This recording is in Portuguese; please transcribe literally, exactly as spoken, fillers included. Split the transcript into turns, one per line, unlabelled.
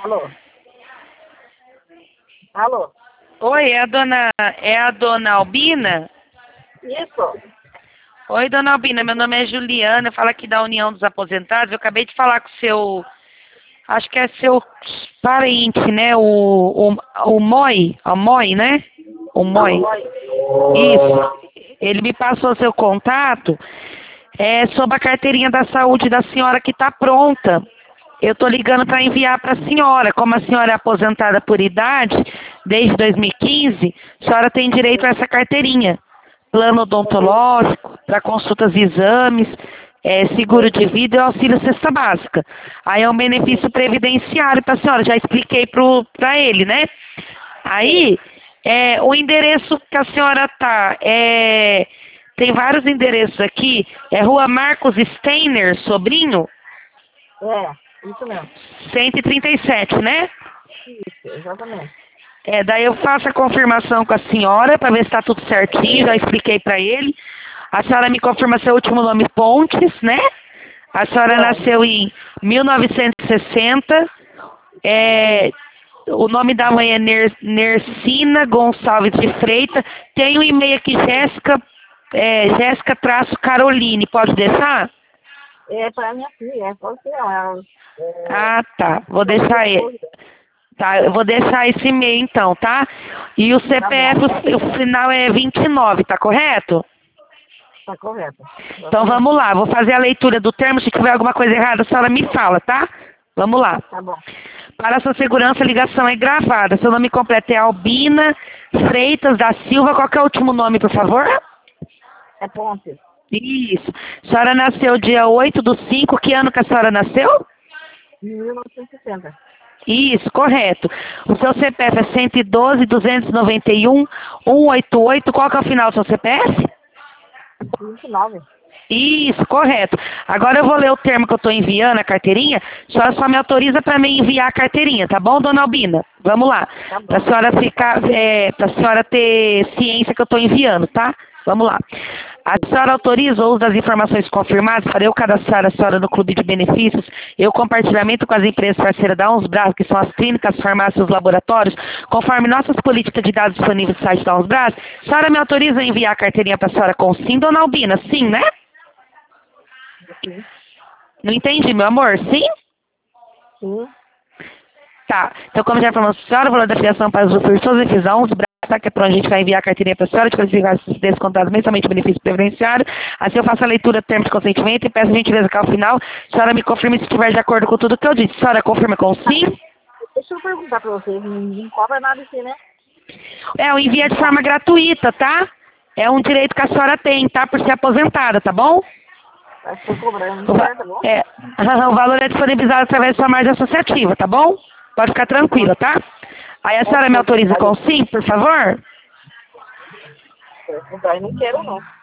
Alô? Alô?
Oi, é a dona, é a dona Albina?
Isso?
Oi, dona Albina, meu nome é Juliana, eu falo aqui da União dos Aposentados. Eu acabei de falar com o seu, acho que é seu parente, né? O, o, o Moi, o Moi, né? O Moi. Isso. Ele me passou seu contato é, sobre a carteirinha da saúde da senhora que está pronta. Eu estou ligando para enviar para a senhora. Como a senhora é aposentada por idade, desde dois mil e quinze, a senhora tem direito a essa carteirinha. Plano odontológico, para consultas e exames, é, seguro de vida e auxílio cesta básica. Aí é um benefício previdenciário para a senhora. Já expliquei para ele, né? Aí, é, o endereço que a senhora está, é, tem vários endereços aqui. É Rua Marcos Steiner, Sobrinho?
É, isso mesmo.
cento e trinta e sete, né?
Isso, exatamente.
É, daí eu faço a confirmação com a senhora para ver se está tudo certinho, já expliquei para ele. A senhora me confirma seu último nome, Pontes, né? A senhora
É.
nasceu em mil novecentos e sessenta. É, o nome da mãe é Ner, Nercina Gonçalves de Freitas. Tem um e-mail aqui, Jéssica, é, Jéssica traço Caroline. Pode deixar?
É para minha filha, é pode ser ela. É,
Ah, tá. Vou deixar ele. Tá, eu vou deixar esse e-mail então, tá? E o C P F, o, o final é vinte e nove, tá correto?
Tá correto.
Então vamos lá, vou fazer a leitura do termo. Se tiver alguma coisa errada, a senhora me fala, tá? Vamos lá.
Tá bom.
Para a sua segurança, a ligação é gravada. Seu nome completo é Albina Freitas da Silva. Qual que é o último nome, por favor?
É Pontes.
Isso. A senhora nasceu dia oito do cinco. Que ano que a senhora nasceu?
mil novecentos e sessenta.
Isso, correto. O seu C P F é cento e doze, duzentos e noventa e um, cento e oitenta e oito. Qual que é o final do seu C P F?
vinte e nove.
Isso, correto. Agora eu vou ler o termo que eu estou enviando, a carteirinha. A senhora só me autoriza para me enviar a carteirinha, tá bom, dona Albina? Vamos lá.
Tá bom.
Para a senhora ficar, é, para a senhora ter ciência que eu estou enviando, tá? Vamos lá. A senhora autoriza o uso das informações confirmadas para eu cadastrar a senhora no clube de benefícios e o compartilhamento com as empresas parceiras da Unsbras, que são as clínicas, farmácias e os laboratórios, conforme nossas políticas de dados disponíveis no site da Unsbras? A senhora me autoriza a enviar a carteirinha para a senhora com sim, dona Albina? Sim, né?
Sim.
Não entendi, meu amor. Sim?
Sim.
Tá. Então, como já falamos, senhora, o valor da filiação para os pessoas e fisão, os braços, tá, que é pronto, a gente vai enviar a carteirinha para a senhora, de classificar descontados mensalmente o benefício previdenciário. Assim eu faço a leitura do termo de consentimento e peço a gentileza que ao final a senhora me confirme se estiver de acordo com tudo que eu disse. A senhora confirma com sim?
Deixa eu perguntar para vocês, ninguém cobra nada aqui, né?
É, o envio é de forma gratuita, tá? É um direito que a senhora tem, tá? Por ser aposentada, tá bom?
Acho que estou cobrando,
O, va-
tá bom?
é, o valor é disponibilizado através da sua margem associativa, tá bom? Pode ficar tranquila, tá? Aí a senhora me autoriza com sim, por favor?
Eu não quero não.